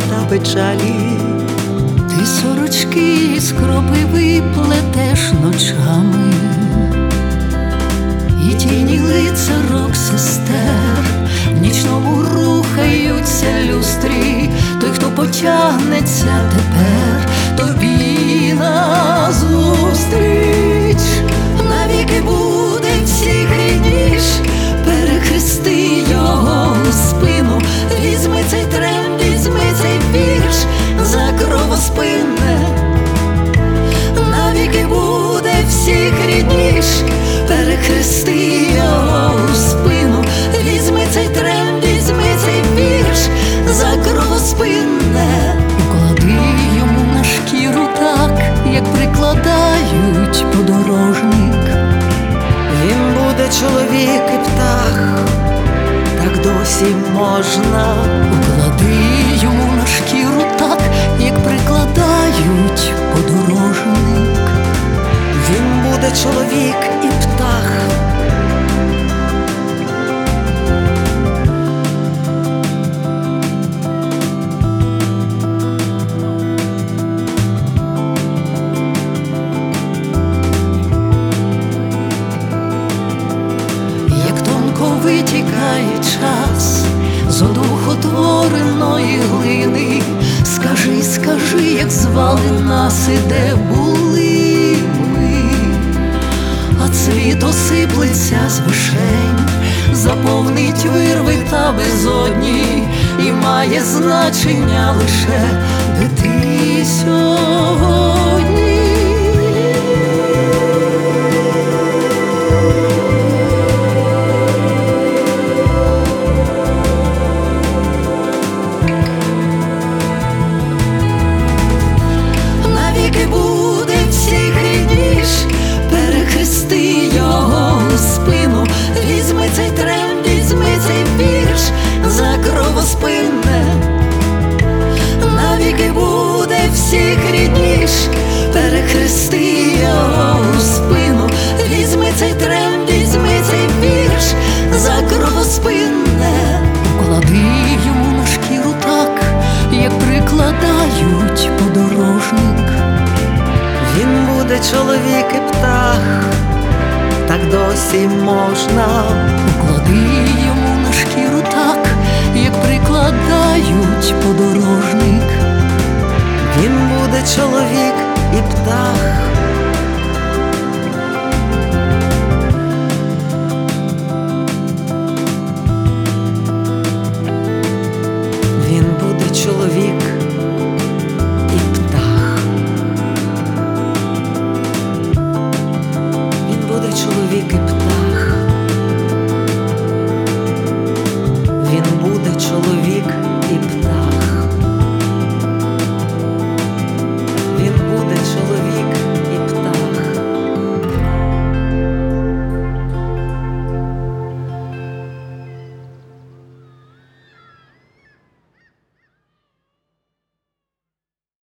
та печалі. Ти сорочки з кропиви плетеш ночами, і тіні лицарок сестер в нічному рухаються люстрі. Той, хто потягнеться тепер тобі назустріч, навіки буде всіх рідніш. Перехрести його у спину, візьми цей трен, візьми цей вірш за кровоспинне. Навіки буде всіх рідніш. Перехрести його у спину, візьми цей трен, візьми цей вірш за кровоспинне. Уклади йому на шкіру так, як прикладають подорожник. Він буде чоловік і птах, так досі можна. Уклади йому на шкіру так, як прикладають подорожник. Він буде чоловік і птах. Витікає час з одухотвореної глини. Скажи, скажи, як звали нас і де були ми. А цвіт осиплеться з вишень, заповнить вирви та безодні, і має значення лише, де ти сьогодні. Перехрести його у спину, візьми цей трен, візьми цей вірш за кровоспинне. Навіки буде всіх рідніш. Перехрести його у спину, візьми цей трен, візьми цей вірш за кровоспинне. Уклади йому на шкіру так, як прикладають подорожник. Він буде чоловік і птах, так досі можна. Уклади йому на шкіру так, як прикладають подорожник. Він буде чоловік і птах.